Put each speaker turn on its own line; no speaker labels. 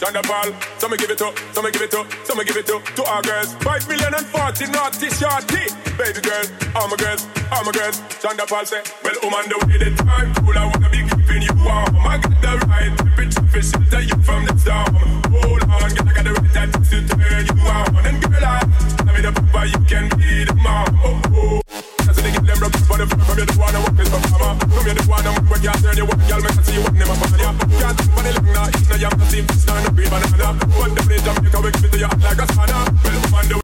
Thunderball, so me give it up, so me give it up, so me give it up to our girls. 5 million and 40 naughty shorty. Baby girl, all my girls, all my girls. Thunderball say, well, on the way the time cool, I wanna be keeping you warm. I got the right temperature for shelter you from the storm. Hold on, I got the right tactics to turn you on. And girl, I'm in the papa, you can be the mom. Oh, oh. So they get them rock for the firm. From you the one I walk with my mama. From you the one I work, you turn you one. Y'all make I see you one never bother ya. Can't think for the long now. It's not your massive, it's not a green banana. But the place Jamaica, we give it to you like a sauna. Well,